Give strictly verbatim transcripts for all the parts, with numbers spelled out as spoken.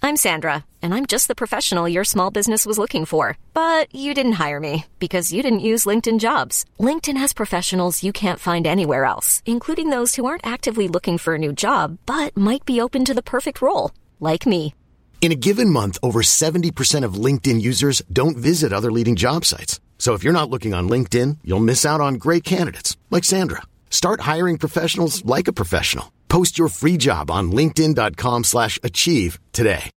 I'm Sandra, and I'm just the professional your small business was looking for. But you didn't hire me because you didn't use LinkedIn Jobs. LinkedIn has professionals you can't find anywhere else, including those who aren't actively looking for a new job, but might be open to the perfect role, like me. In a given month, over seventy percent of LinkedIn users don't visit other leading job sites. So if you're not looking on LinkedIn, you'll miss out on great candidates like Sandra. Start hiring professionals like a professional. Post your free job on linkedin.com slash achieve today.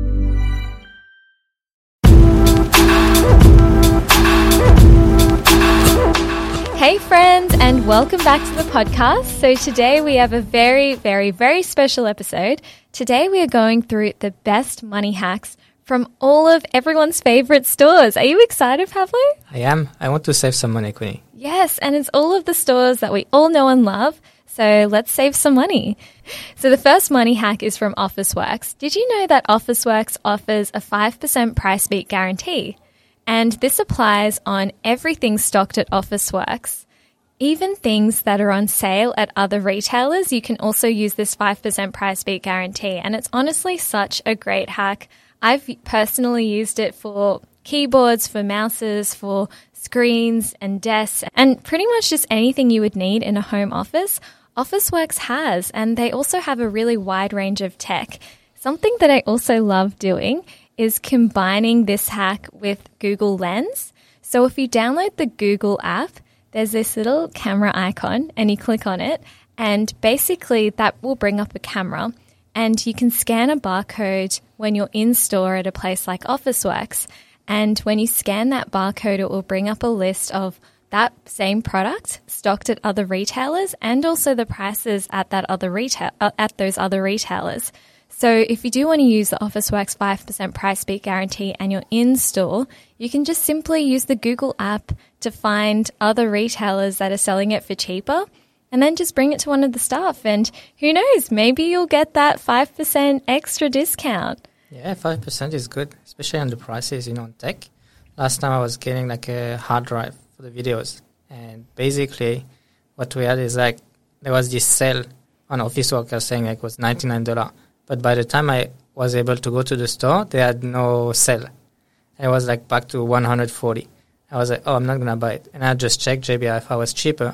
Hey friends, and welcome back to the podcast. So today we have a very, very, very special episode. Today we are going through the best money hacks from all of everyone's favorite stores. Are you excited, Pablo? I am. I want to save some money, Queenie. Yes, and it's all of the stores that we all know and love. So let's save some money. So the first money hack is from Officeworks. Did you know that Officeworks offers a five percent price beat guarantee? And this applies on everything stocked at Officeworks. Even things that are on sale at other retailers, you can also use this five percent price beat guarantee. And it's honestly such a great hack. I've personally used it for keyboards, for mouses, for screens and desks, and pretty much just anything you would need in a home office. Officeworks has, and they also have a really wide range of tech. Something that I also love doing is combining this hack with Google Lens. So if you download the Google app, there's this little camera icon and you click on it, and basically that will bring up a camera and you can scan a barcode when you're in store at a place like Officeworks. And when you scan that barcode, it will bring up a list of that same product stocked at other retailers and also the prices at that other retail uh, at those other retailers. So if you do want to use the Officeworks five percent price beat guarantee and you're in store, you can just simply use the Google app to find other retailers that are selling it for cheaper and then just bring it to one of the staff. And who knows, maybe you'll get that five percent extra discount. Yeah, five percent is good, especially on the prices, you know, on tech. Last time I was getting like a hard drive for the videos. And basically what we had is like there was this sale on Officeworks saying like it was ninety-nine dollars. But by the time I was able to go to the store, they had no sale. And it was like back to one hundred forty. I was like, oh, I'm not going to buy it. And I just checked J B I if I was cheaper.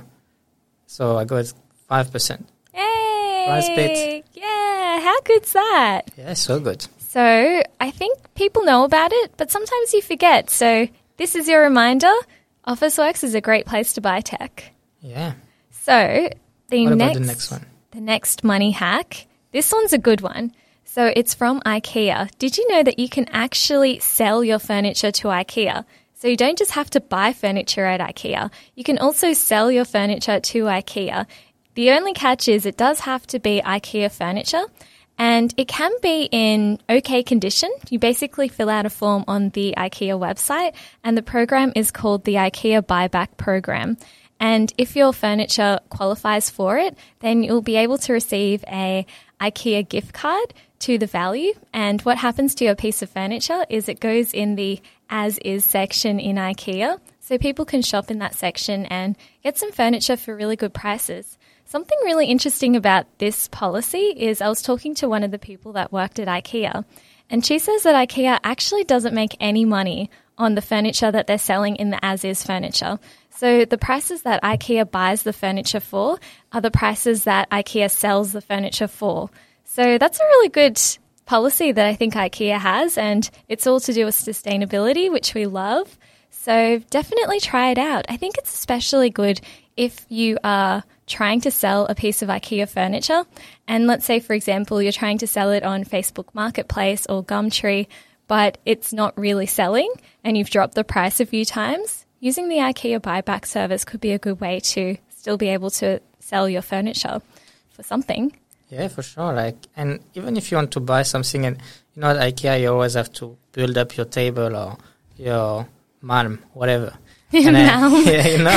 So I got five percent. Hey! Price beat. Yeah, how good's that? Yeah, so good. So I think people know about it, but sometimes you forget. So this is your reminder. Officeworks is a great place to buy tech. Yeah. So the what next, about the next one? The next money hack. This one's a good one. So it's from IKEA. Did you know that you can actually sell your furniture to IKEA? So you don't just have to buy furniture at IKEA. You can also sell your furniture to IKEA. The only catch is it does have to be IKEA furniture, and it can be in okay condition. You basically fill out a form on the IKEA website, and the program is called the IKEA Buyback Program. And if your furniture qualifies for it, then you'll be able to receive a IKEA gift card to the value. And what happens to your piece of furniture is it goes in the as is section in IKEA. So people can shop in that section and get some furniture for really good prices. Something really interesting about this policy is I was talking to one of the people that worked at IKEA, and she says that IKEA actually doesn't make any money on the furniture that they're selling in the as is furniture. So the prices that IKEA buys the furniture for are the prices that IKEA sells the furniture for. So that's a really good policy that I think IKEA has, and it's all to do with sustainability, which we love. So definitely try it out. I think it's especially good if you are trying to sell a piece of IKEA furniture. And let's say, for example, you're trying to sell it on Facebook Marketplace or Gumtree, but it's not really selling and you've dropped the price a few times. Using the IKEA buyback service could be a good way to still be able to sell your furniture for something. Yeah, for sure. Like, and even if you want to buy something, and you know, at IKEA, you always have to build up your table or your malm, whatever. And Malm. I, yeah, you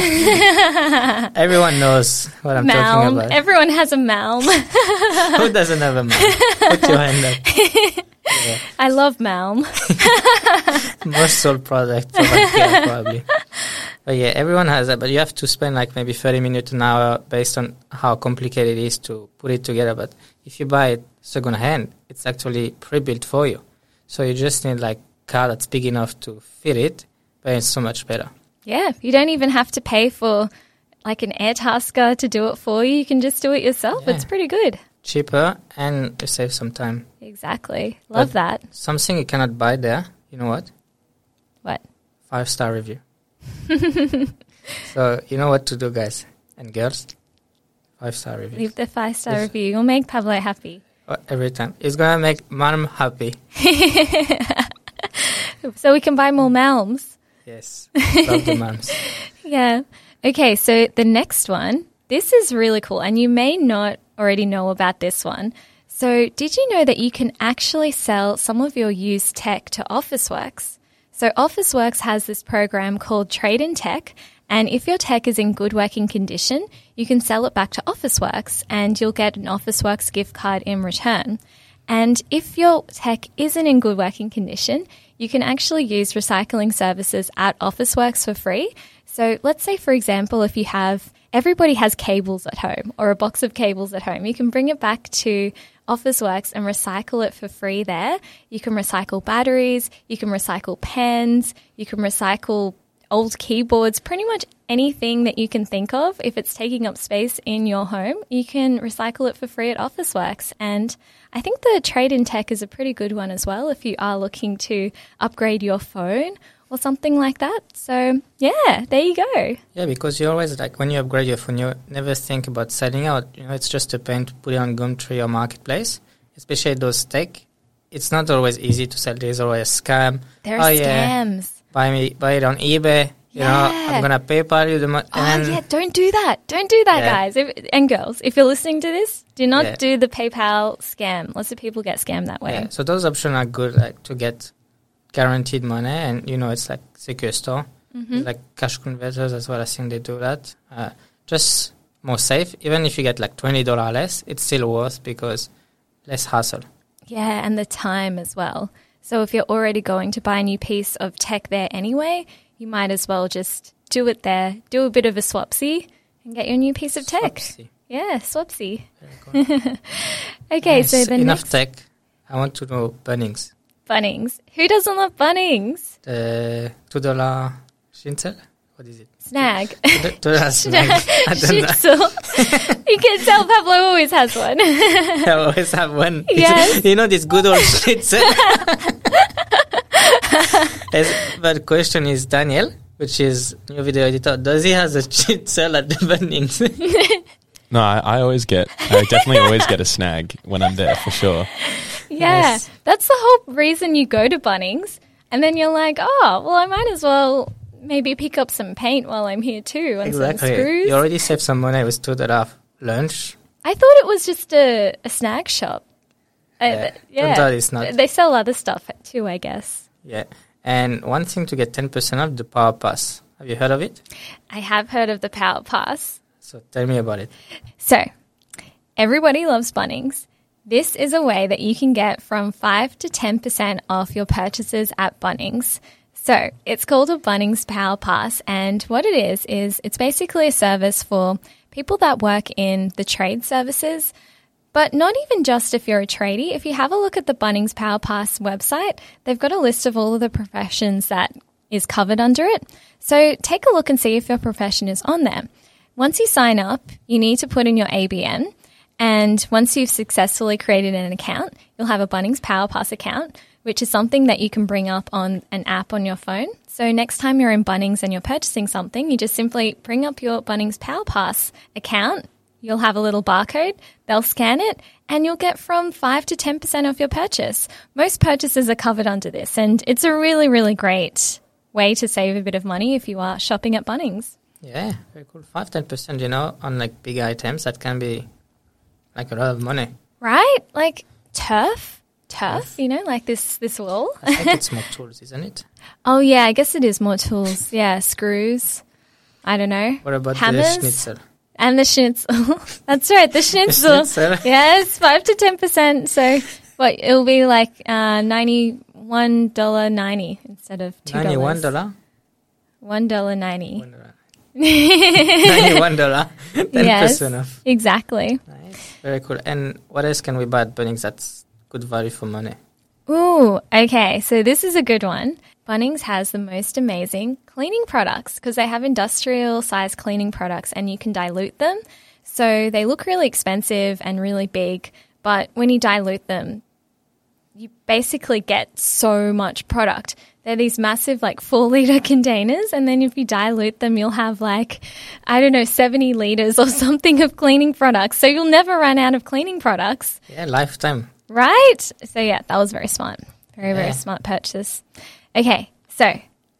know, everyone knows what I'm Malm. talking about. Everyone has a malm. Who doesn't have a malm? Put your hand up. Yeah. I love malm. Most sold product of IKEA, probably. But yeah, everyone has that. But you have to spend like maybe thirty minutes an hour based on how complicated it is to put it together. But if you buy it second hand, it's actually pre-built for you. So you just need like a car that's big enough to fit it, but it's so much better. Yeah, you don't even have to pay for like an Airtasker to do it for you. You can just do it yourself. Yeah. It's pretty good. Cheaper and you save some time. Exactly. Love But that. Something you cannot buy there, you know what? What? Five-star review. So you know what to do, guys and girls. Five-star review. Leave the five-star Yes. review. You'll make Pablo happy. Every time. It's going to make mom happy. So we can buy more Malms. Yes. Love the moms. Yeah. Okay, so the next one, this is really cool, and you may not already know about this one. So did you know that you can actually sell some of your used tech to Officeworks? So Officeworks has this program called Trade in Tech, and if your tech is in good working condition, you can sell it back to Officeworks and you'll get an Officeworks gift card in return. And if your tech isn't in good working condition, you can actually use recycling services at Officeworks for free. So let's say, for example, if you have, everybody has cables at home or a box of cables at home, you can bring it back to Officeworks and recycle it for free there. You can recycle batteries, you can recycle pens, you can recycle old keyboards, pretty much anything that you can think of. If it's taking up space in your home, you can recycle it for free at Officeworks. And I think the trade-in tech is a pretty good one as well if you are looking to upgrade your phone or something like that. So, yeah, there you go. Yeah, because you always, like, when you upgrade your phone, you never think about selling out. You know, it's just a pain to put it on Gumtree or Marketplace, especially those tech. It's not always easy to sell. There's always a scam. There are oh, yeah, scams. buy me, buy it on eBay. You Yeah. know, I'm going to PayPal you the money. Oh, yeah, don't do that. Don't do that, Yeah. guys. If, and girls, if you're listening to this, do not Yeah. do the PayPal scam. Lots of people get scammed that way. Yeah, so those options are good, like, to get guaranteed money, and, you know, it's like secure store. Mm-hmm. Like cash converters as well, I think they do that. Uh, just more safe. Even if you get like twenty dollars less, it's still worth because less hassle. Yeah, and the time as well. So if you're already going to buy a new piece of tech there anyway, you might as well just do it there, do a bit of a swapsy, and get your new piece of tech. Swapsy. Yeah, swapsy. Very good. Okay, Nice. so the Enough next tech. I want to know Bunnings. Bunnings. Who doesn't love Bunnings? The two dollar schnitzel. What is it? Snag. Two dollar snag. I don't know. Schnitzel. You can tell Pablo always has one. I always have one. Yes. You know this good old schnitzel. Yes, but the question is, Daniel, which is new video editor, does he has a schnitzel at the Bunnings? No, I, I always get, I definitely always get a snag when I'm there for sure. Yeah, Yes. that's the whole reason you go to Bunnings. And then you're like, oh, well, I might as well maybe pick up some paint while I'm here too and some Exactly. screws. You already saved some money with two dollar lunch. I thought it was just a, a snack shop. Uh, Yeah, th- yeah. turns out it's not. They sell other stuff too, I guess. Yeah. And one thing to get ten percent off, the Power Pass. Have you heard of it? I have heard of the Power Pass. So tell me about it. So, everybody loves Bunnings. This is a way that you can get from five to ten percent off your purchases at Bunnings. So, it's called a Bunnings Power Pass, and what it is, is it's basically a service for people that work in the trade services, but not even just if you're a tradie. If you have a look at the Bunnings Power Pass website, they've got a list of all of the professions that is covered under it. So, take a look and see if your profession is on there. Once you sign up, you need to put in your A B N. And once you've successfully created an account, you'll have a Bunnings Power Pass account, which is something that you can bring up on an app on your phone. So next time you're in Bunnings and you're purchasing something, you just simply bring up your Bunnings Power Pass account. You'll have a little barcode. They'll scan it and you'll get from five to ten percent off your purchase. Most purchases are covered under this, and it's a really, really great way to save a bit of money if you are shopping at Bunnings. Yeah, very cool. five to ten percent, you know, on like big items, that can be like a lot of money. Right? Like turf? Turf, you know, like this, this wall. I think it's more tools, isn't it? Oh, yeah, I guess it is more tools. Yeah, screws. I don't know. What about Hammers? the schnitzel? And the schnitzel. That's right, the schnitzel. schnitzel. Yes, five to ten percent. So, what, it'll be like uh, ninety-one dollars ninety instead of two dollars. ninety-one dollars? one dollar ninety. one dollar. ninety-one dollars. ten percent Yes, off. exactly. Nice. Very cool. And what else can we buy at Bunnings that's good value for money? Ooh, okay. So this is a good one. Bunnings has the most amazing cleaning products because they have industrial size cleaning products and you can dilute them. So they look really expensive and really big, but when you dilute them, you basically get so much product. They're these massive like four litre containers, and then if you dilute them, you'll have like, I don't know, seventy litres or something of cleaning products. So you'll never run out of cleaning products. Yeah, lifetime. Right? So yeah, that was very smart. Very, very Yeah. smart purchase. Okay, so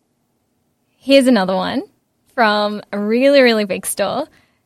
here's another one from a really, really big store,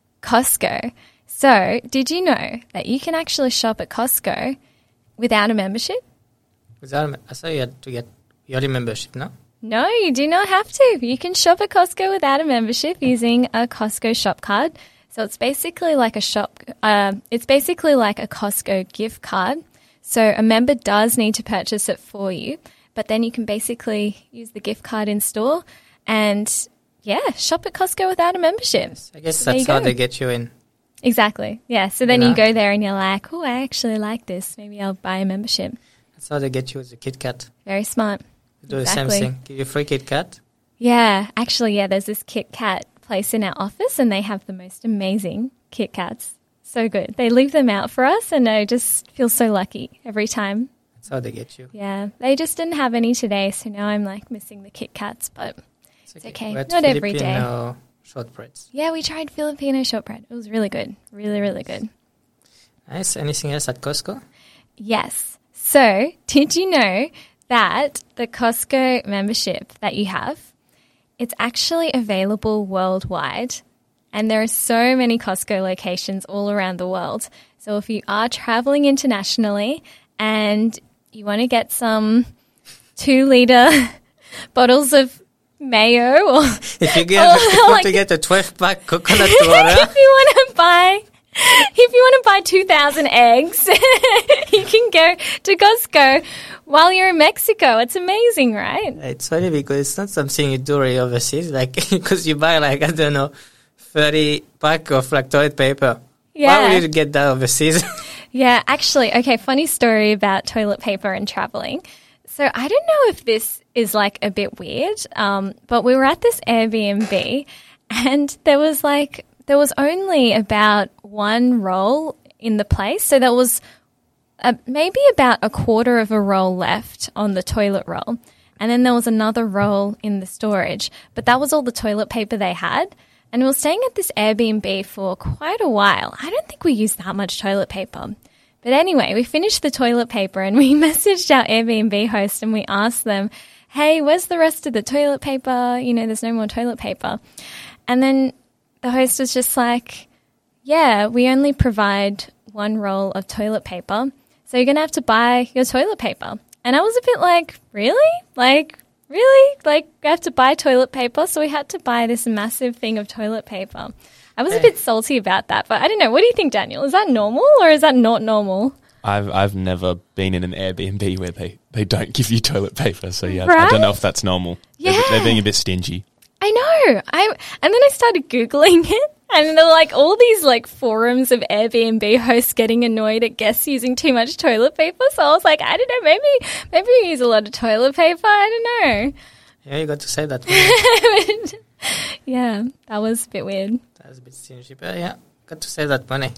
Costco. So did you know that you can actually shop at Costco without a membership? Without, I saw you had to get yearly membership, no? No, you do not have to. You can shop at Costco without a membership using a Costco shop card. So it's basically like a shop. Uh, it's basically like a Costco gift card. So a member does need to purchase it for you, but then you can basically use the gift card in store and yeah, shop at Costco without a membership. I guess So there that's you how go. they get you in. Exactly. Yeah. So then You you know? go there and you're like, oh, I actually like this. Maybe I'll buy a membership. That's how they get you as a Kit Kat. Very smart. They do Exactly. the same thing. Give you free Kit Kat. Yeah, actually, yeah, there's this Kit Kat place in our office and they have the most amazing Kit Kats. So good. They leave them out for us and I just feel so lucky every time. That's how they get you. Yeah, they just didn't have any today, so now I'm like missing the Kit Kats, but It's okay. We had Not every day. Filipino shortbreads. yeah, we tried Filipino shortbread. It was really good. Really, really good. Nice. Anything else at Costco? Yes. So, did you know that the Costco membership that you have, it's actually available worldwide? And there are so many Costco locations all around the world. So if you are traveling internationally and you want to get some two litre bottles of mayo or If you, get, Oh, if you want like- to get a twelve pack coconut if water, you want to buy if you want to buy two thousand eggs, you can go to Costco while you're in Mexico. It's amazing, right? it's funny because it's not something you do really overseas. Like, because you buy like, I don't know, thirty pack of like toilet paper. Yeah. Why would you get that overseas? Yeah, actually, okay, funny story about toilet paper and traveling. So I don't know if this is like a bit weird, um, but we were at this Airbnb and there was like, there was only about one roll in the place. So there was a, maybe about a quarter of a roll left on the toilet roll. And then there was another roll in the storage, but that was all the toilet paper they had. And we were staying at this Airbnb for quite a while. I don't think we used that much toilet paper. But anyway, we finished the toilet paper and we messaged our Airbnb host and we asked them, hey, where's the rest of the toilet paper? You know, there's no more toilet paper. And then the host was just like, yeah, we only provide one roll of toilet paper. So you're going to have to buy your toilet paper. And I was a bit like, really? Like, really? Like, we have to buy toilet paper? So we had to buy this massive thing of toilet paper. I was a bit salty about that, but I don't know. What do you think, Daniel? Is that normal or is that not normal? I've I've never been in an Airbnb where they, they don't give you toilet paper, so yeah, I Right? don't know if that's normal. They're, Yeah. they're being a bit stingy. I know. I and then I started Googling it, and there were like all these like forums of Airbnb hosts getting annoyed at guests using too much toilet paper. So I was like, I don't know, maybe maybe we use a lot of toilet paper. I don't know. yeah, you got to say that. Yeah, that was a bit weird. That's a bit stingy, but yeah, got to save that money.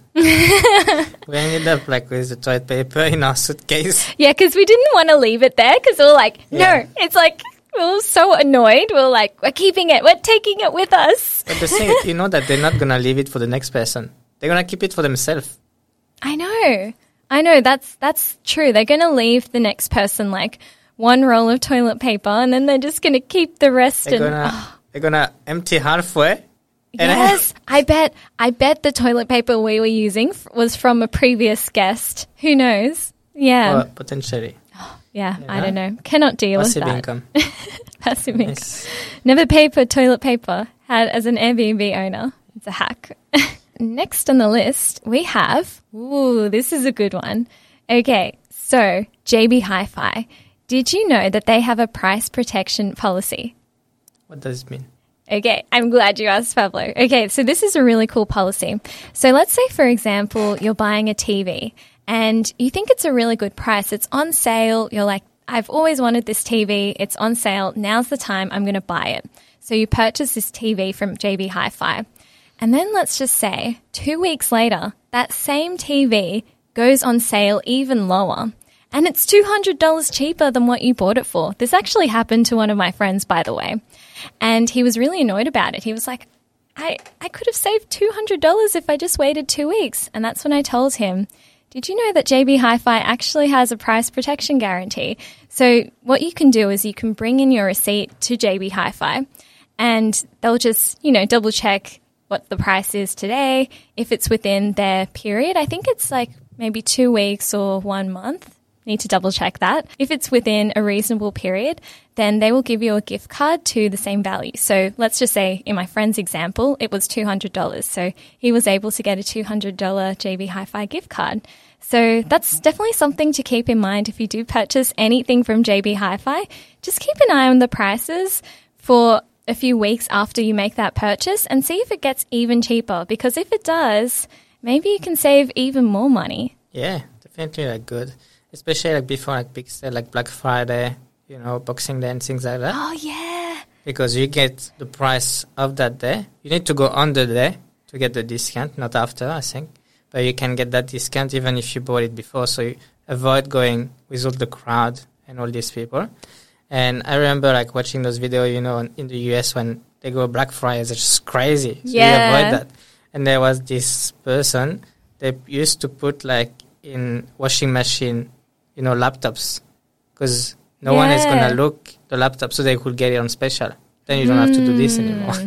We ended up like with the toilet paper in our suitcase. Yeah, because we didn't want to leave it there because we were like, no, Yeah. it's like, we were so annoyed. We were like, we're keeping it. We're taking it with us. But the thing, is, you know that they're not gonna leave it for the next person. They're gonna keep it for themselves. I know. I know. That's that's true. They're going to leave the next person like one roll of toilet paper and then they're just going to keep the rest. They're and gonna they're gonna empty halfway. And Yes, I bet. I bet the toilet paper we were using f- was from a previous guest. Who knows? Yeah, Or potentially yeah. I yeah. don't know. Cannot deal passive with that. income. Passive income. Nice. Never pay for toilet paper. Had as an Airbnb owner, it's a hack. Next on the list, we have. Ooh, this is a good one. Okay, so J B Hi-Fi. Did you know that they have a price protection policy? What does it mean? Okay, I'm glad you asked, Pablo. Okay, so this is a really cool policy. So let's say, for example, you're buying a T V and you think it's a really good price. It's on sale. You're like, I've always wanted this T V. It's on sale. Now's the time. I'm going to buy it. So you purchase this T V from J B Hi-Fi. And then let's just say two weeks later, that same T V goes on sale even lower. And it's two hundred dollars cheaper than what you bought it for. This actually happened to one of my friends, by the way. And he was really annoyed about it. He was like, I, I could have saved two hundred dollars if I just waited two weeks. And that's when I told him, did you know that J B Hi-Fi actually has a price protection guarantee? So what you can do is you can bring in your receipt to J B Hi-Fi and they'll just, you know, double check what the price is today. If it's within their period, I think it's like maybe two weeks or one month. Need to double check that. If it's within a reasonable period, then they will give you a gift card to the same value. So let's just say in my friend's example, it was two hundred dollars. So he was able to get a two hundred dollars J B Hi-Fi gift card. So that's definitely something to keep in mind if you do purchase anything from J B Hi-Fi. Just keep an eye on the prices for a few weeks after you make that purchase and see if it gets even cheaper. Because if it does, maybe you can save even more money. Yeah, definitely like good. Especially like before like big sale like Black Friday, you know, Boxing Day and things like that. Oh, yeah. Because you get the price of that day. You need to go on the day to get the discount, not after, I think. But you can get that discount even if you bought it before. So you avoid going with all the crowd and all these people. And I remember like watching those videos, you know, in the U S when they go Black Friday, it's just crazy. So yeah. you avoid that. And there was this person, they used to put like in washing machine, you know, laptops, because no yeah. one is going to look the laptop, so they could get it on special. Then you don't mm. have to do this anymore.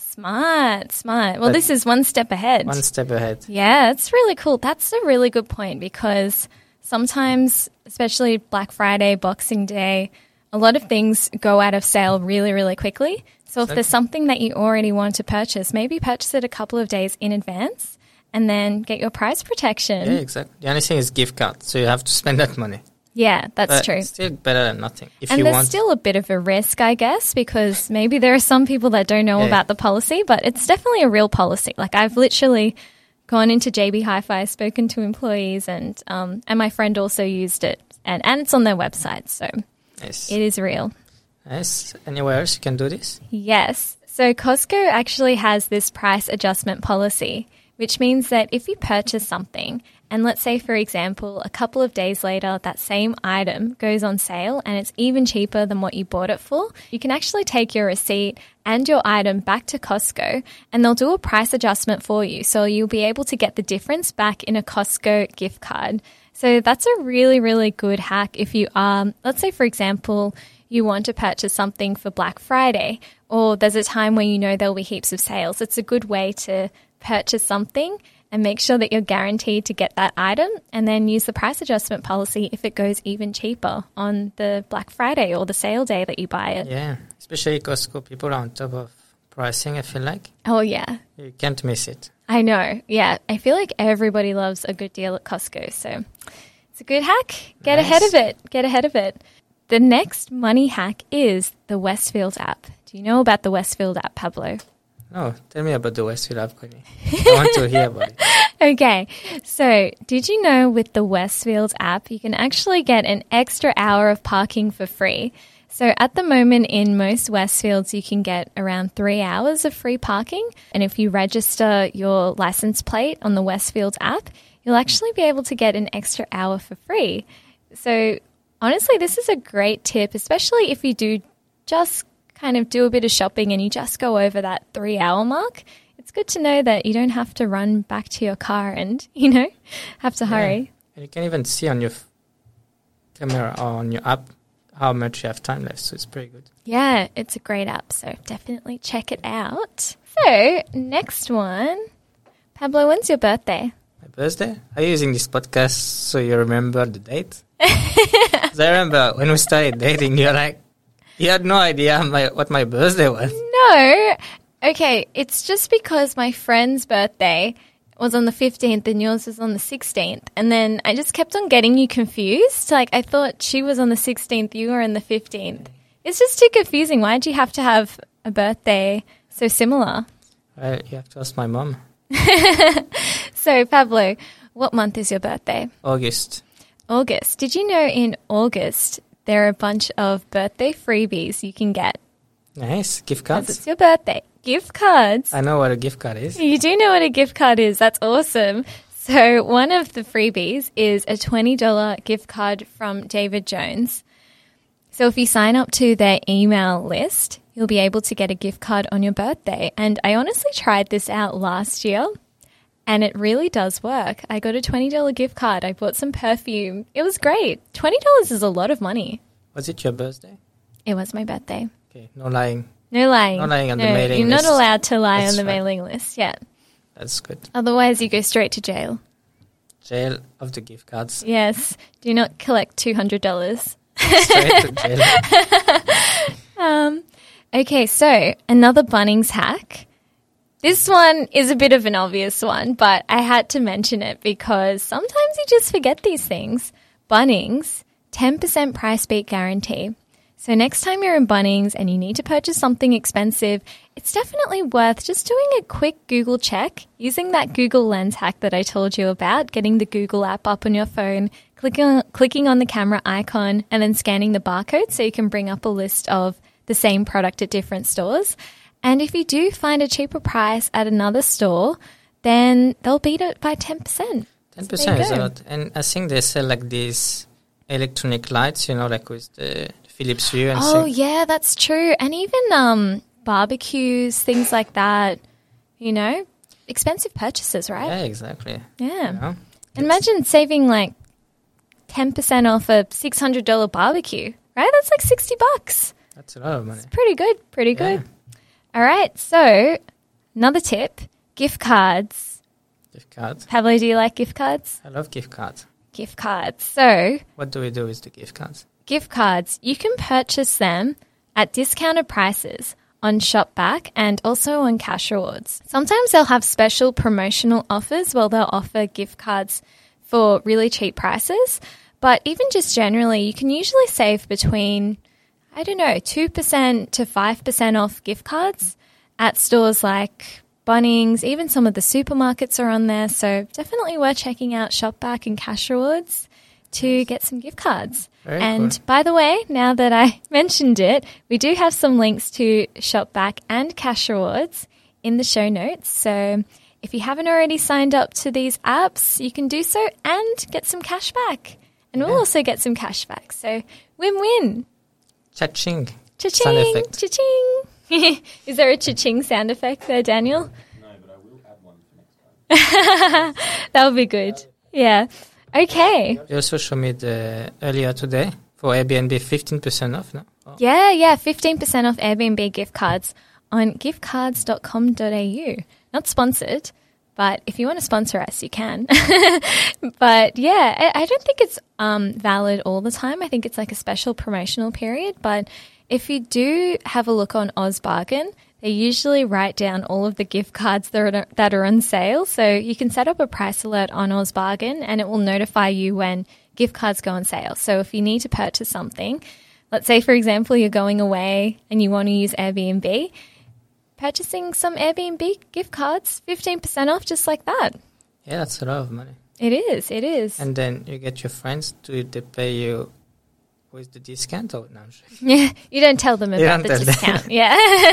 Smart, smart. Well, But this is one step ahead. One step ahead. Yeah, it's really cool. That's a really good point because sometimes, especially Black Friday, Boxing Day, a lot of things go out of sale really, really quickly. So if Exactly. there's something that you already want to purchase, maybe purchase it a couple of days in advance and then get your price protection. Yeah, exactly. The only thing is gift card, so you have to spend that money. Yeah, that's But true. Still better than nothing. If And you there's want, still a bit of a risk, I guess, because maybe there are some people that don't know Yeah. about the policy, but it's definitely a real policy. Like I've literally gone into J B Hi-Fi, spoken to employees, and um, and my friend also used it, and, and it's on their website, so yes, it is real. yes. Anywhere else you can do this? Yes. So Costco actually has this price adjustment policy, which means that if you purchase something, and let's say, for example, a couple of days later, that same item goes on sale and it's even cheaper than what you bought it for, you can actually take your receipt and your item back to Costco and they'll do a price adjustment for you. So you'll be able to get the difference back in a Costco gift card. So that's a really, really good hack if you are, let's say, for example, you want to purchase something for Black Friday or there's a time when you know there'll be heaps of sales. It's a good way to purchase something and make sure that you're guaranteed to get that item and then use the price adjustment policy if it goes even cheaper on the Black Friday or the sale day that you buy it. Yeah, especially Costco, people are on top of pricing, I feel like. Oh, yeah. You can't miss it. I know. Yeah. I feel like everybody loves a good deal at Costco. So it's a good hack. Get Nice. ahead of it. Get ahead of it. The next money hack is the Westfield app. Do you know about the Westfield app, Pablo? No, tell me about the Westfield app, Connie. I want to hear about it. Okay, so did you know with the Westfield app, you can actually get an extra hour of parking for free? So at the moment in most Westfields, you can get around three hours of free parking. And if you register your license plate on the Westfield app, you'll actually be able to get an extra hour for free. So honestly, this is a great tip, especially if you do just kind of do a bit of shopping and you just go over that three hour mark. It's good to know that you don't have to run back to your car and, you know, have to hurry. Yeah. And you can even see on your f- camera or on your app how much you have time left, so it's pretty good. Yeah, it's a great app, so definitely check it out. So, next one. Pablo, when's your birthday? My birthday? Are you using this podcast so you remember the date? 'Cause I remember when we started dating, you're like, you had no idea my, what my birthday was. No. Okay, it's just because my friend's birthday was on the fifteenth and yours was on the sixteenth. And then I just kept on getting you confused. Like, I thought she was on the sixteenth, you were on the fifteenth. It's just too confusing. Why did you have to have a birthday so similar? Well, you have to ask my mom. So, Pablo, what month is your birthday? August. August. Did you know in August there are a bunch of birthday freebies you can get. Nice. Gift Because cards. it's your birthday. Gift cards. I know what a gift card is. You do know what a gift card is. That's awesome. So one of the freebies is a twenty dollars gift card from David Jones. So if you sign up to their email list, you'll be able to get a gift card on your birthday. And I honestly tried this out last year, and it really does work. I got a twenty dollars gift card. I bought some perfume. It was great. twenty dollars is a lot of money. Was it your birthday? It was my birthday. Okay, no lying. No lying. No lying on the No, mailing You're list. not allowed to lie That's on the right. mailing list yet. That's good. Otherwise, you go straight to jail. Jail of the gift cards. Yes. Do not collect two hundred dollars. Straight to jail. Um, okay, so another Bunnings hack. This one is a bit of an obvious one, but I had to mention it because sometimes you just forget these things. Bunnings, ten percent price beat guarantee. So next time you're in Bunnings and you need to purchase something expensive, it's definitely worth just doing a quick Google check, using that Google Lens hack that I told you about, getting the Google app up on your phone, clicking on, clicking on the camera icon, and then scanning the barcode so you can bring up a list of the same product at different stores. And if you do find a cheaper price at another store, then they'll beat it by ten percent. ten So percent there is you a go. lot. And I think they sell like these electronic lights, you know, like with the Philips Hue and Oh, things. yeah, that's true. And even um, barbecues, things like that, you know, expensive purchases, right? Yeah, exactly. Yeah. You know? Imagine saving like ten percent off a six hundred dollars barbecue, right? That's like sixty bucks. That's a lot of money. Pretty good, pretty Yeah. good. All right, so another tip, gift cards. Gift cards. Pablo, do you like gift cards? I love gift cards. Gift cards. So What do we do with the gift cards? gift cards, you can purchase them at discounted prices on Shopback and also on Cash Rewards. Sometimes they'll have special promotional offers where they'll offer gift cards for really cheap prices. But even just generally, you can usually save between, I don't know, two percent to five percent off gift cards at stores like Bunnings. Even some of the supermarkets are on there. So definitely worth checking out Shopback and Cash Rewards to get some gift cards. Very and cool. by the way, now that I mentioned it, we do have some links to Shopback and Cash Rewards in the show notes. So if you haven't already signed up to these apps, you can do so and get some cash back. And we'll Yeah. also get some cash back. So win-win. Cha-ching. Sound Cha-ching, effect. cha-ching. Is there a cha-ching sound effect there, Daniel? No, but I will add one for next time. That would be good. Yeah. Okay. You also showed me the earlier today for Airbnb fifteen percent off, no? Oh, Yeah, yeah, fifteen percent off Airbnb gift cards on gift cards dot com dot a u. Not sponsored, but if you want to sponsor us, you can. But yeah, I, I don't think it's um, valid all the time. I think it's like a special promotional period. But if you do have a look on Oz Bargain, they usually write down all of the gift cards that are, that are on sale. So you can set up a price alert on Oz Bargain and it will notify you when gift cards go on sale. So if you need to purchase something, let's say, for example, you're going away and you want to use Airbnb, purchasing some Airbnb gift cards, fifteen percent off just like that. yeah, that's a lot of money. It is, it is. And then you get your friends to they pay you with the discount or no? I'm joking. Yeah, you don't tell them You about don't the tell them. discount. Yeah.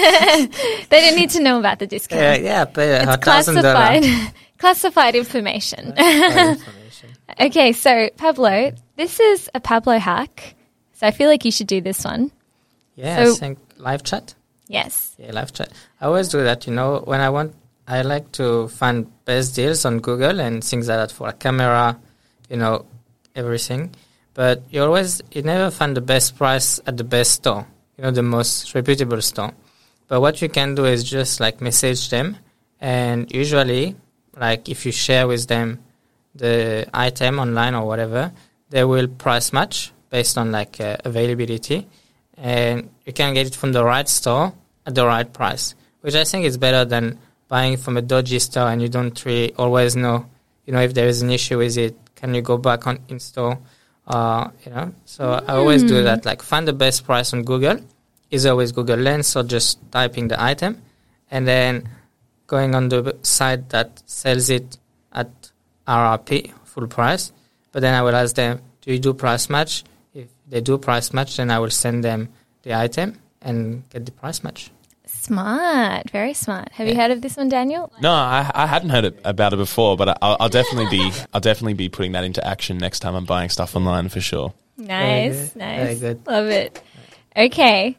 They don't need to know about the discount. Yeah, yeah, pay a It's thousand classified, dollars. classified information. information. Okay, so Pablo, this is a Pablo hack. So I feel like you should do this one. Yeah, So- I think live chat. Yes. Yeah, live chat. I always do that, you know, when I want, I like to find best deals on Google and things like that for a camera, you know, everything. But you always, you never find the best price at the best store, you know, the most reputable store. But what you can do is just like message them. And usually, like if you share with them the item online or whatever, they will price match based on like uh, availability. And you can get it from the right store at the right price, which I think is better than buying from a dodgy store and you don't really always know, you know, if there is an issue with it, can you go back on in store, uh, you know. So mm. I always do that, like find the best price on Google, is always Google Lens or just typing the item, and then going on the site that sells it at R R P, full price. But then I will ask them, do you do price match? If They do price match, then I will send them the item and get the price match. Smart, very smart. Have Yeah. you heard of this one, Daniel? No, I, I hadn't heard it, about it before, but I'll, I'll definitely be I'll definitely be putting that into action next time I'm buying stuff online for sure. Nice, good, nice. very good. Love it. Okay,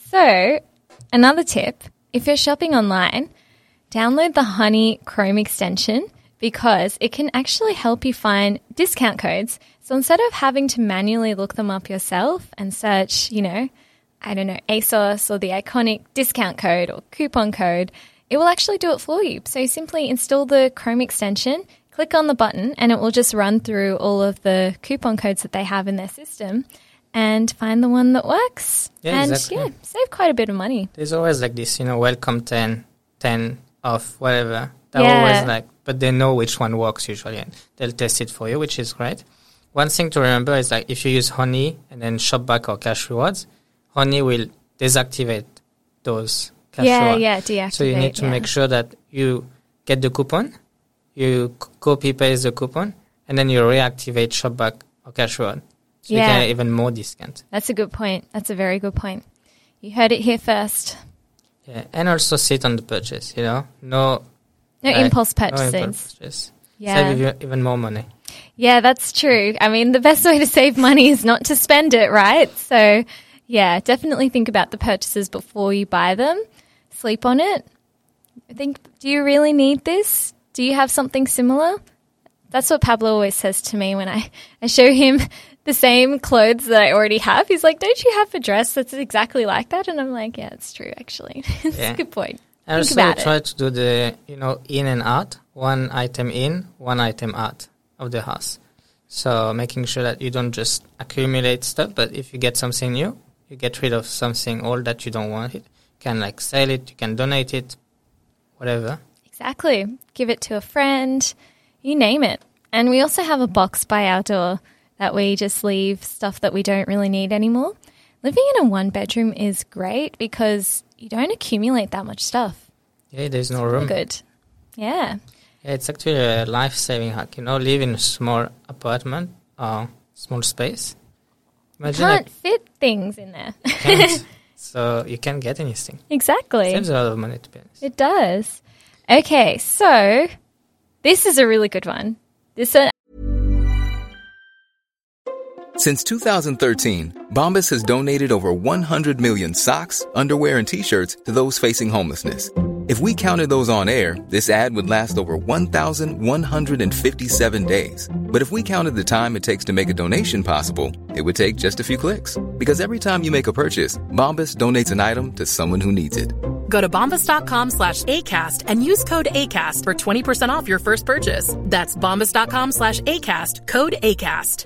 so another tip, if you're shopping online, download the Honey Chrome extension because it can actually help you find discount codes. So instead of having to manually look them up yourself and search, you know, I don't know, ASOS or the iconic discount code or coupon code, it will actually do it for you. So simply install the Chrome extension, click on the button, and it will just run through all of the coupon codes that they have in their system and find the one that works. Yeah, and exactly. yeah, save quite a bit of money. There's always like this, you know, welcome ten, ten off, whatever. They're Yeah. always like, but they know which one works usually, and they'll test it for you, which is great. One thing to remember is like if you use Honey and then Shopback or Cash Rewards, Honey will deactivate those cash yeah, rewards. yeah, deactivate. So you need to yeah. make sure that you get the coupon, you c- copy paste the coupon, and then you reactivate Shopback or Cash Reward. So Yeah. you can get even more discount. That's a good point. That's a very good point. You heard it here first. Yeah, and also sit on the purchase. You know, no, No like, impulse no purchases. impulse purchase. Yeah. Save even, even more money. Yeah, that's true. I mean, the best way to save money is not to spend it, right? So, yeah, definitely think about the purchases before you buy them. Sleep on it. I think, do you really need this? Do you have something similar? That's what Pablo always says to me when I, I show him the same clothes that I already have. He's like, don't you have a dress that's exactly like that? And I'm like, yeah, it's true, actually. It's Yeah. a good point. And Think also about try it. to do the, you know, in and out, one item in, one item out of the house. So making sure that you don't just accumulate stuff, but if you get something new, you get rid of something old that you don't want it. You can like sell it, you can donate it, whatever. Exactly. Give it to a friend, you name it. And we also have a box by our door that we just leave stuff that we don't really need anymore. Living in a one bedroom is great because you don't accumulate that much stuff. Yeah, there's no room. Good. Yeah. Yeah, it's actually a life-saving hack. You know, live in a small apartment or small space. Imagine Can't like, fit things in there. can't, so you can't get anything. Exactly. Saves a lot of money, to be honest. It does. Okay, so this is a really good one. This uh, Since two thousand thirteen, Bombas has donated over one hundred million socks, underwear, and T-shirts to those facing homelessness. If we counted those on air, this ad would last over one thousand one hundred fifty-seven days. But if we counted the time it takes to make a donation possible, it would take just a few clicks. Because every time you make a purchase, Bombas donates an item to someone who needs it. Go to bombas.com slash ACAST and use code ACAST for twenty percent off your first purchase. That's bombas.com slash ACAST, code ACAST.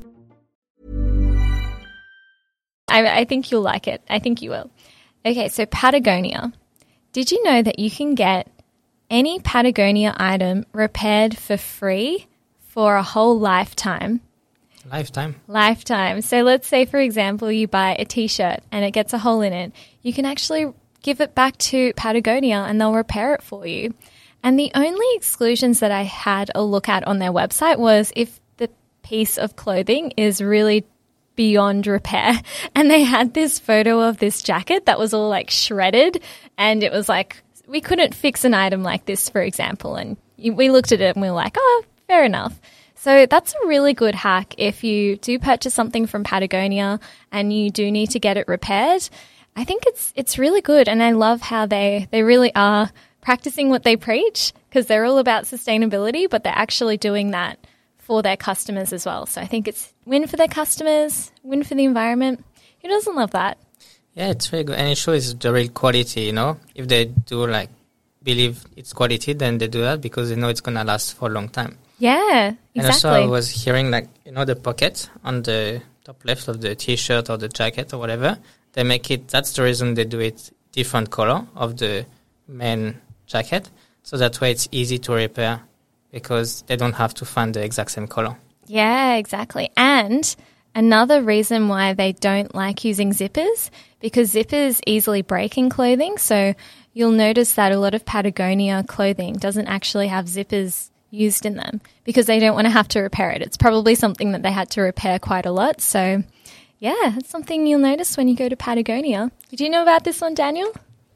I, I think you'll like it. I think you will. Okay, so Patagonia. Did you know that you can get any Patagonia item repaired for free for a whole lifetime? Lifetime. Lifetime. So let's say, for example, you buy a T-shirt and it gets a hole in it. You can actually give it back to Patagonia and they'll repair it for you. And the only exclusions that I had a look at on their website was if the piece of clothing is really beyond repair. And they had this photo of this jacket that was all like shredded, and it was like, we couldn't fix an item like this, for example. And we looked at it and we were like, oh, fair enough. So that's a really good hack if you do purchase something from Patagonia and you do need to get it repaired. I think it's it's really good, and I love how they, they really are practicing what they preach, because they're all about sustainability, but they're actually doing that for their customers as well. So I think it's win for their customers, win for the environment. Who doesn't love that? Yeah, it's very good. And it shows the real quality, you know. If they do, like, believe it's quality, then they do that because they know it's going to last for a long time. Yeah, exactly. And also I was hearing, like, you know, the pocket on the top left of the T-shirt or the jacket or whatever, they make it, that's the reason they do it different color of the main jacket. So that way it's easy to repair because they don't have to find the exact same color. Yeah, exactly. And another reason why they don't like using zippers, because zippers easily break in clothing. So you'll notice that a lot of Patagonia clothing doesn't actually have zippers used in them because they don't want to have to repair it. It's probably something that they had to repair quite a lot. So Yeah, that's something you'll notice when you go to Patagonia. Did you know about this one, Daniel?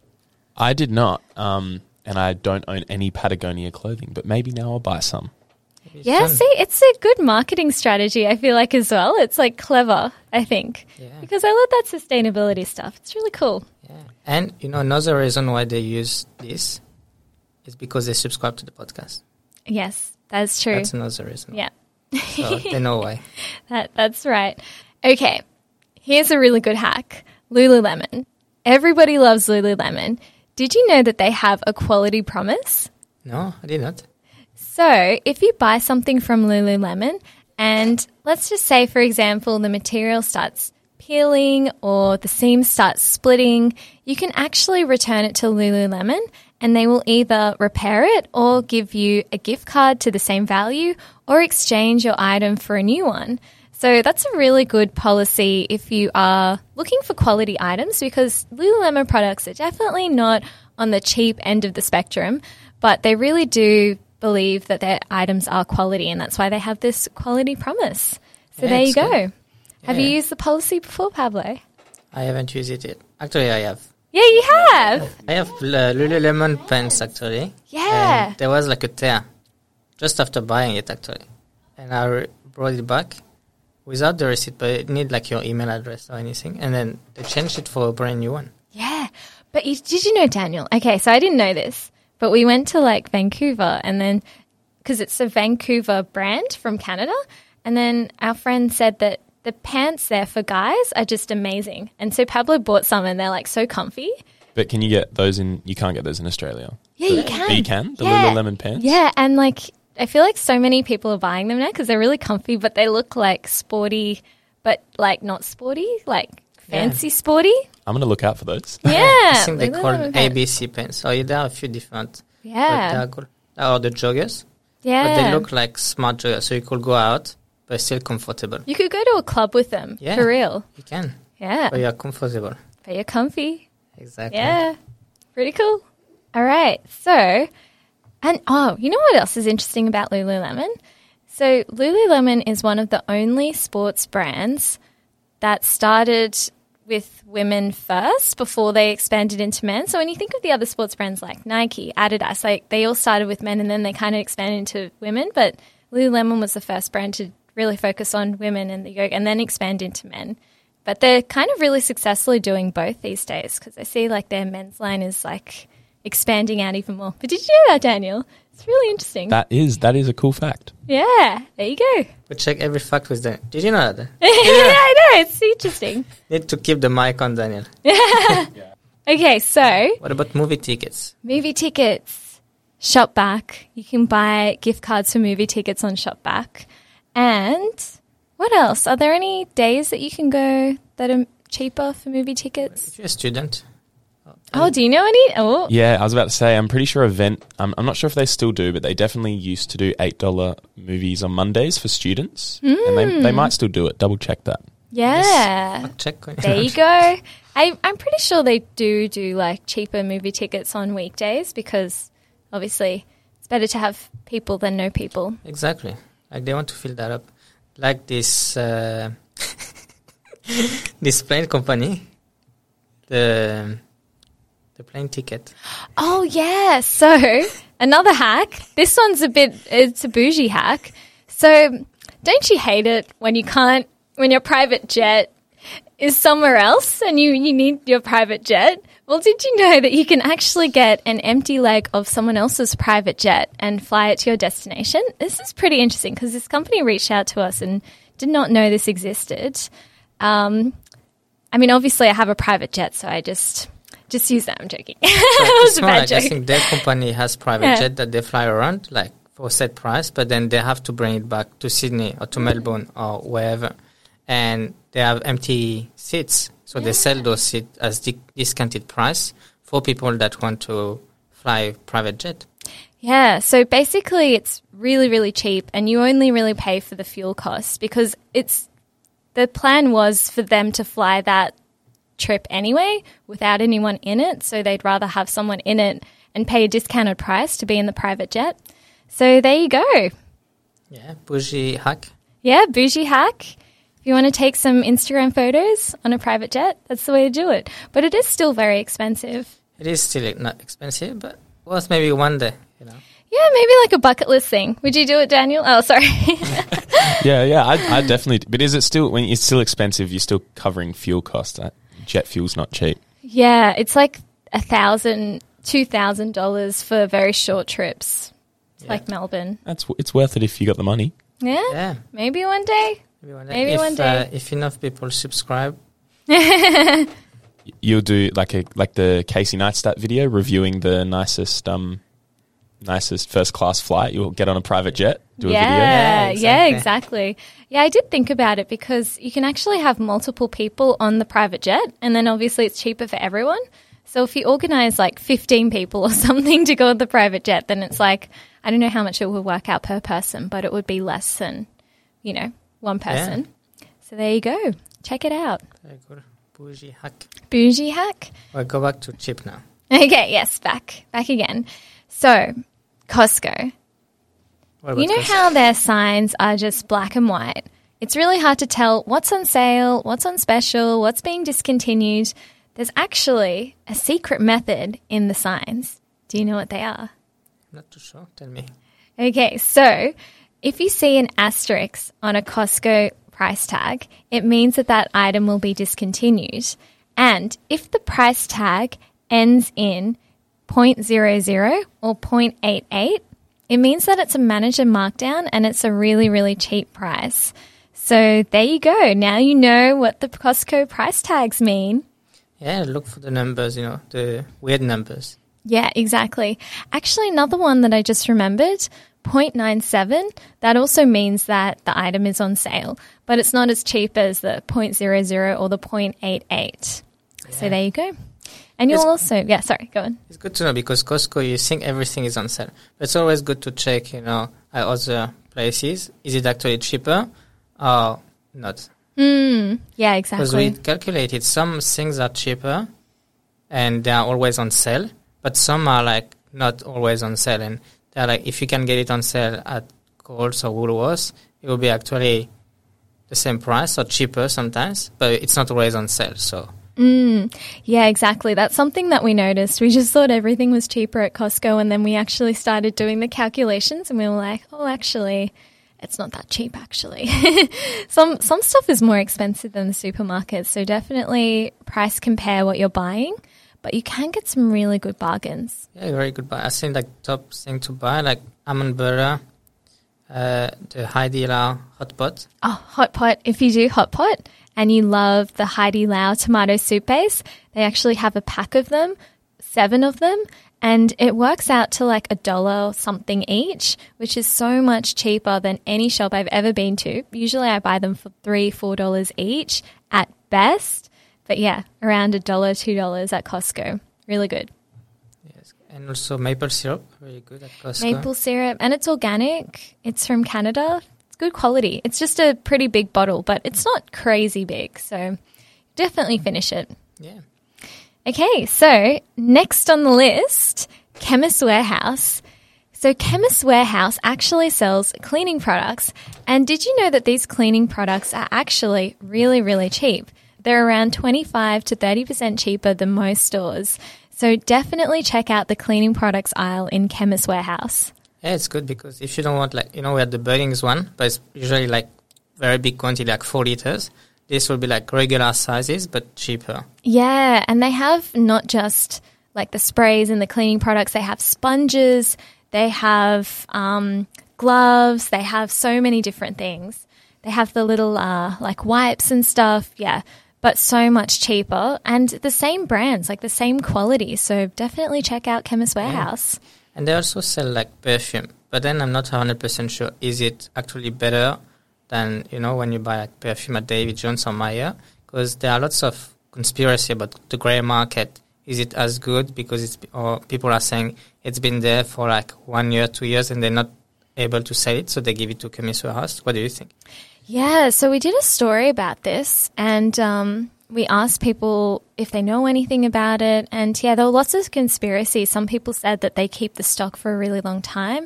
I did not, um, and I don't own any Patagonia clothing, but maybe now I'll buy some. It's Yeah, fun. see, it's a good marketing strategy, I feel like, as well. It's like clever, I think. Yeah. Because I love that sustainability stuff. It's really cool. Yeah. And, you know, another reason why they use this is because they subscribe to the podcast. Yes, that's true. That's another reason. Yeah, So they know why. that, that's right. Okay, here's a really good hack. Lululemon. Everybody loves Lululemon. Did you know that they have a quality promise? No, I did not. So if you buy something from Lululemon and let's just say, for example, the material starts peeling or the seam starts splitting, you can actually return it to Lululemon and they will either repair it or give you a gift card to the same value or exchange your item for a new one. So that's a really good policy if you are looking for quality items, because Lululemon products are definitely not on the cheap end of the spectrum, but they really do believe that their items are quality, and that's why they have this quality promise. So Yeah, there you it's go. good. Have you Yeah. used the policy before, Pablo? I haven't used it yet. Actually, I have. Yeah, you have. I have uh, Lululemon pants, actually. Yeah. And there was like a tear just after buying it, actually. And I re- brought it back without the receipt, but it need like your email address or anything. And then they changed it for a brand new one. Yeah. But you, did you know, Daniel? Okay, so I didn't know this, but we went to like Vancouver and then, because it's a Vancouver brand from Canada, and then our friend said that the pants there for guys are just amazing. And so Pablo bought some and they're like so comfy. But can you get those in? You can't get those in Australia. Yeah, The- you can. You can? The Yeah. Lululemon pants? Yeah, and like I feel like so many people are buying them now because they're really comfy, but they look like sporty, but like not sporty, like fancy sporty. I'm going to look out for those. Yeah. I think they Lululemon call pants. A B C pants. So yeah, there are a few different. But they Yeah. are good. Or the joggers. Yeah. But they look like smart joggers. So you could go out, but still comfortable. You could go to a club with them, Yeah. for real. You can. Yeah. But you're comfortable. But you're comfy. Exactly. Yeah. Pretty cool. All right. So, and oh, you know what else is interesting about Lululemon? So, Lululemon is one of the only sports brands that started with women first before they expanded into men. So, when you think of the other sports brands like Nike, Adidas, like they all started with men and then they kind of expanded into women. But Lululemon was the first brand to really focus on women and the yoga and then expand into men. But they're kind of really successfully doing both these days because I see like their men's line is like expanding out even more. But did you know that, Daniel? It's really interesting. That is that is a cool fact. Yeah, there you go. But check every fact with Daniel. Did you know that? yeah, I know. It's interesting. Need to keep the mic on Daniel. Okay, so What about movie tickets? movie tickets, Shopback. You can buy gift cards for movie tickets on Shopback. And what else? Are there any days that you can go that are cheaper for movie tickets? If you're a student, Oh, do you know any? Oh, Yeah, I was about to say, I'm pretty sure Event, I'm, I'm not sure if they still do, but they definitely used to do eight dollars movies on Mondays for students. And they, they might still do it. Double check that. yeah. I'll check. There you go. I, I'm pretty sure they do do like cheaper movie tickets on weekdays because obviously it's better to have people than no people. Exactly. Like they want to fill that up. Like this uh, this plane company, the the plane ticket. Oh, yeah. So another hack. This one's a bit, it's a bougie hack. So don't you hate it when you can't, when your private jet is somewhere else and you, you need your private jet? Well, did you know that you can actually get an empty leg of someone else's private jet and fly it to your destination? This is pretty interesting because this company reached out to us and did not know this existed. Um, I mean, obviously I have a private jet, so I just... Just use that. I'm joking. So That was it's a more bad like I joke. think their company has private Yeah. jet that they fly around, like for a set price, but then they have to bring it back to Sydney or to Melbourne or wherever, and they have empty seats, so they sell those seats as di- discounted price for people that want to fly private jet. Yeah, so basically it's really, really cheap and you only really pay for the fuel costs because it's the plan was for them to fly that trip anyway without anyone in it, so they'd rather have someone in it and pay a discounted price to be in the private jet. So there you go. Yeah, bougie hack. Yeah, bougie hack. If you want to take some Instagram photos on a private jet, that's the way to do it. But it is still very expensive. It is still not expensive, but worth maybe one day, you know. Yeah, maybe like a bucket list thing. Would you do it, Daniel? Oh, sorry. Yeah, yeah, I, I definitely. But is it still when it's still expensive? You're still covering fuel costs. That jet fuel's not cheap. Yeah, it's like a thousand, two thousand dollars for very short trips, Yeah. like Melbourne. That's it's worth it if you got the money. Yeah, Yeah. maybe one day. Maybe one day. Maybe if, one day. Uh, if enough people subscribe, You'll do like a like the Casey Neistat video reviewing the nicest um nicest first class flight. You'll get on a private jet, do yeah, a video. yeah, Yeah, exactly. exactly. Yeah, I did think about it because you can actually have multiple people on the private jet, and then obviously it's cheaper for everyone. So if you organize like fifteen people or something to go on the private jet, then it's like, I don't know how much it would work out per person, but it would be less than, you know, one person. So there you go. Check it out. very good. Bougie hack. Bougie hack. Well, go back to cheap now. Okay, yes, back. Back again. So, Costco. What about You know this? how their signs are just black and white? It's really hard to tell what's on sale, what's on special, what's being discontinued. There's actually a secret method in the signs. Do you know what they are? I'm not too sure. Tell me. Okay, so if you see an asterisk on a Costco price tag, it means that that item will be discontinued. And if the price tag ends in zero point zero zero or zero point eight eight, it means that it's a manager markdown and it's a really, really cheap price. So there you go. Now you know what the Costco price tags mean. Yeah, look for the numbers, you know, the weird numbers. Yeah, exactly. Actually, another one that I just remembered, zero point nine seven, that also means that the item is on sale, but it's not as cheap as the zero point zero zero or the zero point eight eight. So there you go. And you'll It's- also, yeah, sorry, go on. It's good to know because Costco, you think everything is on sale. But it's always good to check, you know, at other places. Is it actually cheaper or not? Mm, yeah, Because exactly. we calculated some things are cheaper and they are always on sale, but some are like not always on sale. And they're like, if you can get it on sale at Coles or Woolworths, it will be actually the same price or cheaper sometimes, but it's not always on sale. So Mm, yeah, exactly. That's something that we noticed. We just thought everything was cheaper at Costco, and then we actually started doing the calculations, and we were like, oh, actually, it's not that cheap, actually. some some stuff is more expensive than the supermarkets, so definitely price compare what you're buying, but you can get some really good bargains. yeah, very good buy. I think like top thing to buy, like almond butter, uh, the Heidi Lau hot pot. Oh, hot pot. If you do hot pot and you love the Heidi Lau tomato soup base, they actually have a pack of them, seven of them, and it works out to like a dollar or something each, which is so much cheaper than any shop I've ever been to. Usually I buy them for three, four dollars each at best. But yeah, around a dollar, two dollars at Costco. Really good. Yes, and also maple syrup, very good at Costco. Maple syrup, and it's organic. It's from Canada. It's good quality. It's just a pretty big bottle, but it's not crazy big, so definitely finish it. Yeah. Okay, so next on the list, Chemist Warehouse. So Chemist Warehouse actually sells cleaning products, and did you know that these cleaning products are actually really, really cheap? They're around twenty-five to thirty percent cheaper than most stores. So definitely check out the cleaning products aisle in Chemist Warehouse. Yeah, it's good because if you don't want, like, you know, we had the Bunnings one, but it's usually like very big quantity, like four liters. This will be like regular sizes, but cheaper. Yeah, and they have not just like the sprays and the cleaning products, they have sponges, they have um, gloves, they have so many different things. They have the little uh, like wipes and stuff, yeah, but so much cheaper and the same brands, like the same quality. So definitely check out Chemist Warehouse. And they also sell like perfume, but then I'm not one hundred percent sure. Is it actually better than, you know, when you buy like perfume at David Jones or Myer? Because there are lots of conspiracy about the grey market. Is it as good because it's, or people are saying it's been there for like one year, two years, and they're not able to sell it, so they give it to Chemist Warehouse. What do you think? Yeah, so we did a story about this, and um, we asked people if they know anything about it. And yeah, there were lots of conspiracies. Some people said that they keep the stock for a really long time,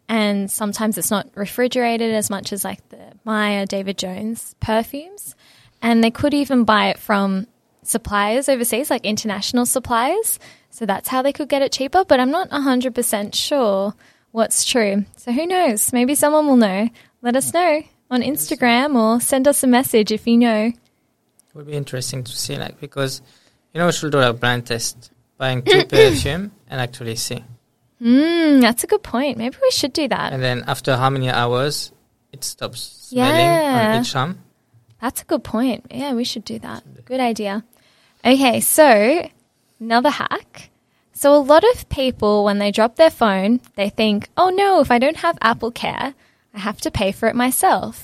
and sometimes it's not refrigerated as much as like the Maya, David Jones perfumes. And they could even buy it from suppliers overseas, like international suppliers. So that's how they could get it cheaper. But I'm not one hundred percent sure what's true. So who knows? Maybe someone will know. Let us know on Instagram or send us a message if you know. It would be interesting to see, like, because, you know, we should do a blind test, buying two perfume and actually see. Mm, that's a good point. Maybe we should do that. And then after how many hours it stops smelling Yeah. on each arm. That's a good point. Yeah, we should do that. Good idea. Okay, so another hack. So a lot of people, when they drop their phone, they think, oh no, if I don't have Apple Care, I have to pay for it myself.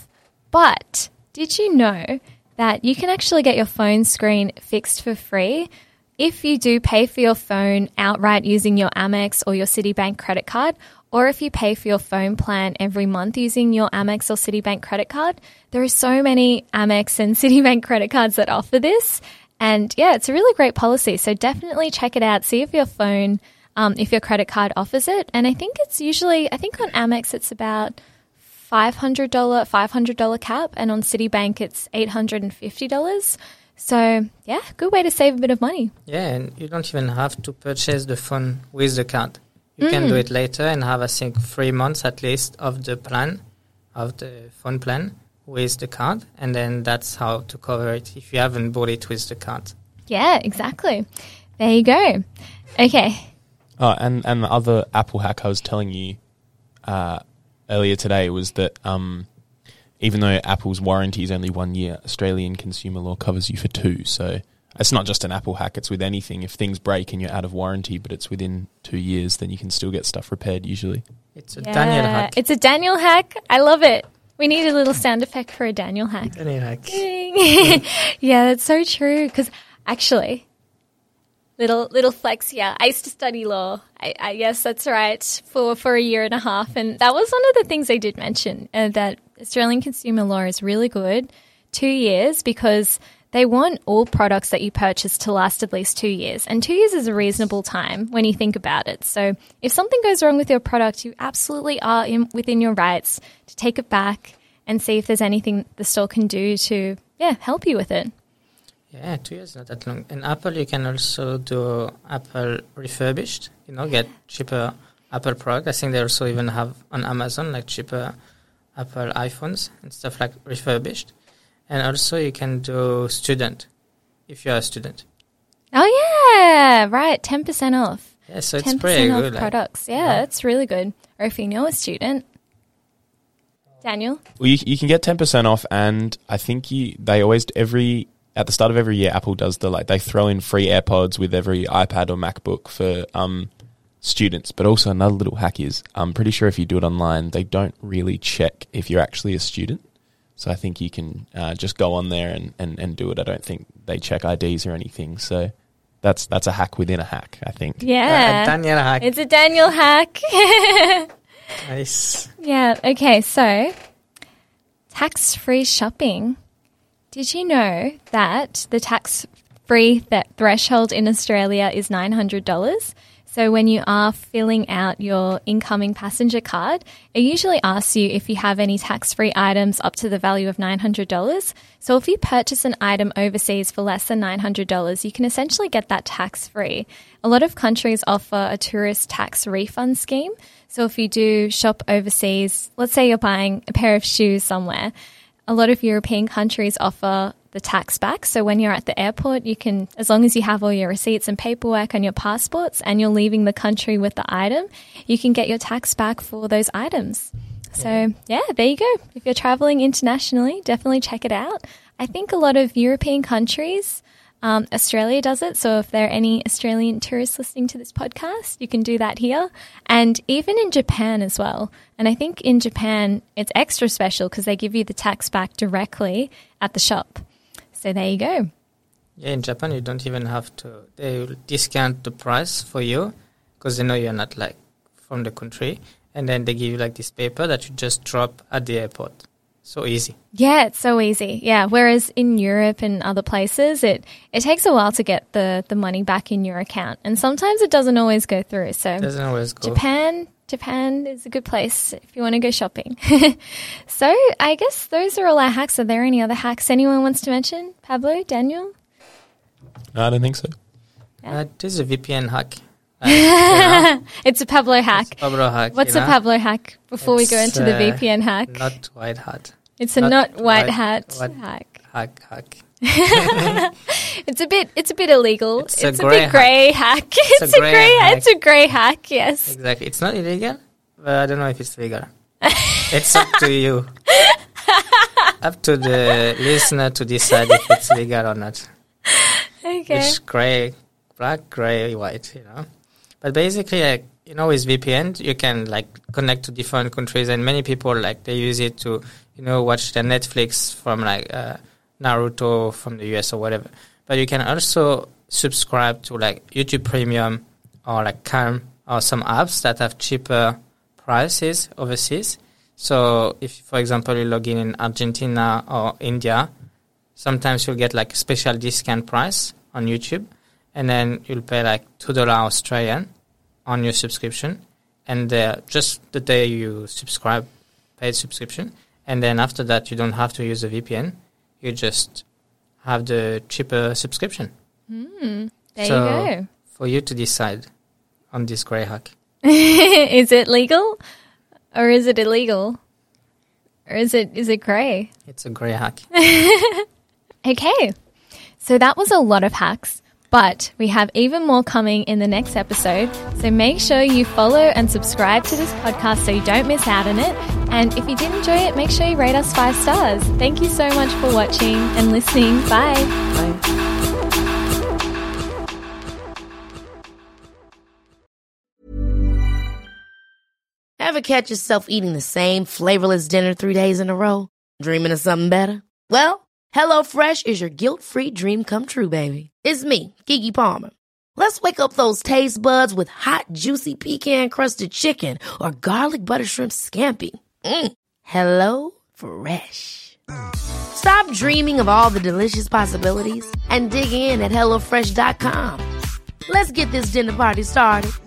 But did you know that you can actually get your phone screen fixed for free if you do pay for your phone outright using your Amex or your Citibank credit card, or if you pay for your phone plan every month using your Amex or Citibank credit card? There are so many Amex and Citibank credit cards that offer this. And yeah, it's a really great policy. So definitely check it out. See if your phone, um, if your credit card offers it. And I think it's usually, I think on Amex it's about five hundred dollars five hundred dollars cap, and on Citibank it's eight hundred fifty dollars. So yeah, good way to save a bit of money. Yeah, and you don't even have to purchase the phone with the card. You mm. can do it later and have, I think, three months at least of the plan, of the phone plan with the card. And then that's how to cover it if you haven't bought it with the card. Yeah, exactly. There you go. Okay. Oh, and, and the other Apple hack I was telling you uh, earlier today was that um, even though Apple's warranty is only one year, Australian consumer law covers you for two. So it's not just an Apple hack, it's with anything. If things break and you're out of warranty, but it's within two years, then you can still get stuff repaired usually. It's a yeah, Daniel hack. It's a Daniel hack. I love it. We need a little sound effect for a Daniel hack. Daniel hack. Yeah, that's so true. Because actually, little little flex here. I used to study law. I, I, yes, that's right, for, for a year and a half. And that was one of the things they did mention, uh, that Australian consumer law is really good, two years, because they want all products that you purchase to last at least two years. And two years is a reasonable time when you think about it. So if something goes wrong with your product, you absolutely are in, within your rights to take it back and see if there's anything the store can do to, yeah, help you with it. Yeah, two years, not that long. And Apple, you can also do Apple refurbished, you know, get cheaper Apple product. I think they also even have on Amazon, like cheaper Apple iPhones and stuff like refurbished. And also you can do student, if you're a student. Oh, yeah, right, ten percent off. Yeah, so it's pretty off good. products. Like, yeah, yeah, it's really good. Or if you know a student. Daniel? Well, you, you can get ten percent off, and I think you they always, every at the start of every year, Apple does the, like, they throw in free AirPods with every iPad or MacBook for um students. But also another little hack is, I'm pretty sure if you do it online, they don't really check if you're actually a student. So I think you can uh, just go on there and, and, and do it. I don't think they check I Ds or anything. So that's that's a hack within a hack, I think. Yeah. Uh, a Daniel hack. It's a Daniel hack. Nice. Yeah, okay, so tax-free shopping. Did you know that the tax-free th- threshold in Australia is nine hundred dollars? So when you are filling out your incoming passenger card, it usually asks you if you have any tax-free items up to the value of nine hundred dollars. So if you purchase an item overseas for less than nine hundred dollars, you can essentially get that tax-free. A lot of countries offer a tourist tax refund scheme. So if you do shop overseas, let's say you're buying a pair of shoes somewhere, a lot of European countries offer the tax back. So when you're at the airport, you can, as long as you have all your receipts and paperwork on your passports and you're leaving the country with the item, you can get your tax back for those items. So yeah, there you go. If you're traveling internationally, definitely check it out. I think a lot of European countries, um, Australia does it. So if there are any Australian tourists listening to this podcast, you can do that here. And even in Japan as well. And I think in Japan, it's extra special because they give you the tax back directly at the shop. So there you go. Yeah, in Japan, you don't even have to. They will discount the price for you because they know you're not, like, from the country. And then they give you, like, this paper that you just drop at the airport. So easy. Yeah, it's so easy. Yeah, whereas in Europe and other places, it, it takes a while to get the, the money back in your account. And sometimes it doesn't always go through. So It doesn't always go. Japan, Japan is a good place if you want to go shopping. So I guess those are all our hacks. Are there any other hacks anyone wants to mention? Pablo, Daniel? No, I don't think so. Uh, this is a V P N hack. Like, you know, it's a Pablo hack. it's a Pablo hack. What's you a know? Pablo hack before It's, we go into the uh, V P N hack? Not white hat. It's a not not, white, white- hat white- hack. Hack, hack. It's a bit it's a bit illegal. It's It's, a a, grey bit grey hack. It's, a grey grey hack. it's a grey hack, yes. Exactly. It's not illegal, but I don't know if it's legal. It's up to you. Up to the listener to decide if it's legal or not. Okay. Which grey, black, grey, white, you know. But basically, like, you know, with V P N, you can like connect to different countries, and many people like they use it to, you know, watch the Netflix from like uh, Naruto from the U S or whatever. But you can also subscribe to like YouTube Premium or like Calm or some apps that have cheaper prices overseas. So if, for example, you log in in Argentina or India, sometimes you'll get like a special discount price on YouTube, and then you'll pay like two dollars Australian on your subscription, and uh, just the day you subscribe, paid subscription, and then after that you don't have to use a V P N, you just have the cheaper subscription. Mm, there So, you go. For you to decide on this grey hack. Is it legal or is it illegal? Or is it is it grey? It's a grey hack. Okay. So that was a lot of hacks, but we have even more coming in the next episode. So make sure you follow and subscribe to this podcast so you don't miss out on it. And if you did enjoy it, make sure you rate us five stars. Thank you so much for watching and listening. Bye. Bye. Ever catch yourself eating the same flavorless dinner three days in a row? Dreaming of something better? Well, HelloFresh is your guilt-free dream come true, baby. It's me, Keke Palmer. Let's wake up those taste buds with hot, juicy pecan-crusted chicken or garlic butter shrimp scampi. Mm. Hello Fresh. Stop dreaming of all the delicious possibilities and dig in at HelloFresh dot com. Let's get this dinner party started.